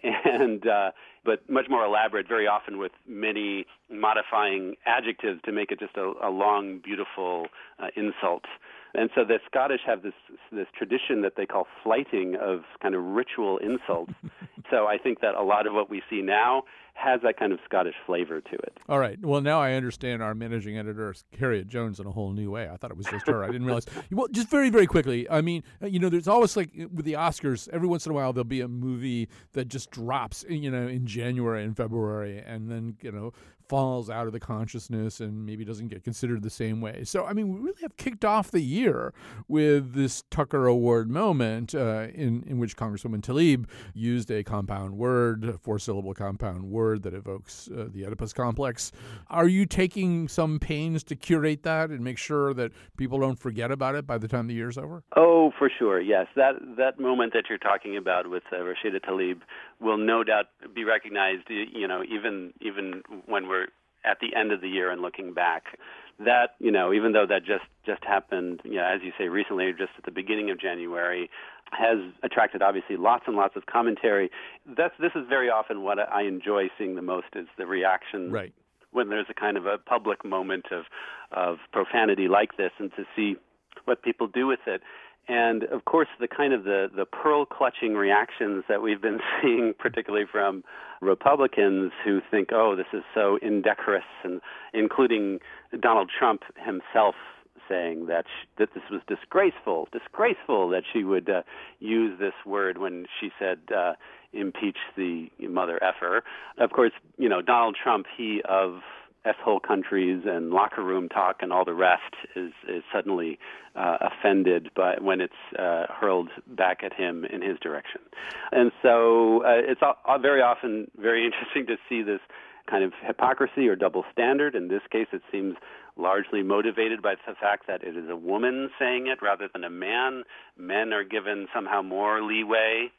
Speaker 9: and uh, but much more elaborate, very often with many modifying adjectives to make it just a, a long, beautiful uh, insult. And so the Scottish have this this tradition that they call flighting of kind of ritual insults. So I think that a lot of what we see now has that kind of Scottish flavor to it.
Speaker 1: All right. Well, now I understand our managing editor, Harriet Jones, in a whole new way. I thought it was just her. I didn't realize. Well, just very, very quickly, I mean, you know, there's always, like, with the Oscars, every once in a while there'll be a movie that just drops, you know, in January and February and then, you know, falls out of the consciousness and maybe doesn't get considered the same way. So, I mean, we really have kicked off the year with this Tucker Award moment uh, in, in which Congresswoman Tlaib used a compound word, a four-syllable compound word that evokes uh, the Oedipus complex. Are you taking some pains to curate that and make sure that people don't forget about it by the time the year's over?
Speaker 9: Oh, for sure, yes. That that moment that you're talking about with uh, Rashida Tlaib will no doubt be recognized, you know, even even when we're at the end of the year and looking back. That, you know, even though that just, just happened, you know, as you say, recently, just at the beginning of January, has attracted obviously lots and lots of commentary. That's this is very often what I enjoy seeing the most is the reaction
Speaker 1: right.
Speaker 9: when there's a kind of a public moment of of profanity like this, and to see what people do with it. And, of course, the kind of the, the pearl-clutching reactions that we've been seeing, particularly from Republicans who think, oh, this is so indecorous, and including Donald Trump himself saying that sh- that this was disgraceful, disgraceful that she would uh, use this word when she said uh, impeach the mother effer. Of course, you know, Donald Trump, he of S-hole countries and locker room talk and all the rest is, is suddenly uh, offended by when it's uh, hurled back at him in his direction. And so uh, it's all, very often very interesting to see this kind of hypocrisy or double standard. In this case, it seems largely motivated by the fact that it is a woman saying it rather than a man. Men are given somehow more leeway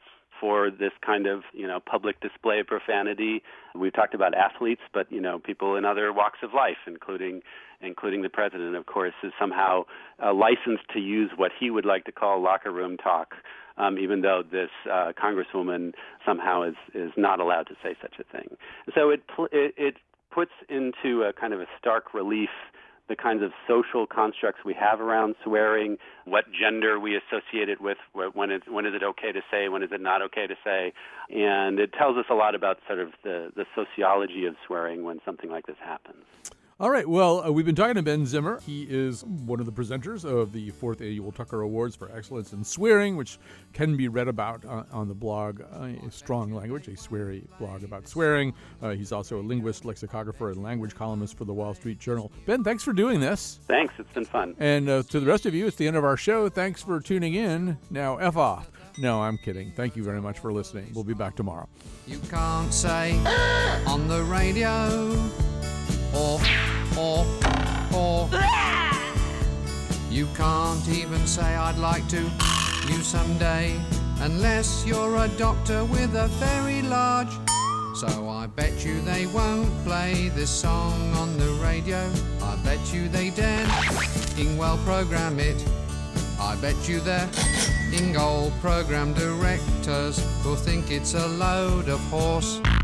Speaker 9: for this kind of, you know, public display of profanity. We've talked about athletes, but, you know, people in other walks of life, including including the president, of course, is somehow uh, licensed to use what he would like to call locker room talk, um, even though this uh, congresswoman somehow is, is not allowed to say such a thing. So it, pl- it, it puts into a kind of a stark relief the kinds of social constructs we have around swearing, what gender we associate it with, when, it, when is it okay to say, when is it not okay to say. And it tells us a lot about sort of the, the sociology of swearing when something like this happens.
Speaker 1: All right, well, uh, we've been talking to Ben Zimmer. He is one of the presenters of the fourth Annual Tucker Awards for Excellence in Swearing, which can be read about uh, on the blog uh, Strong Language, a sweary blog about swearing. Uh, he's also a linguist, lexicographer, and language columnist for the Wall Street Journal. Ben, thanks for doing this.
Speaker 9: Thanks, it's been fun.
Speaker 1: And uh, to the rest of you, it's the end of our show. Thanks for tuning in. Now, F off. No, I'm kidding. Thank you very much for listening. We'll be back tomorrow.
Speaker 15: You can't say on the radio or, or, or. You can't even say I'd like to you someday, unless you're a doctor with a very large. So I bet you they won't play this song on the radio. I bet you they dare well program it. I bet you the Ingold program directors will think it's a load of horse.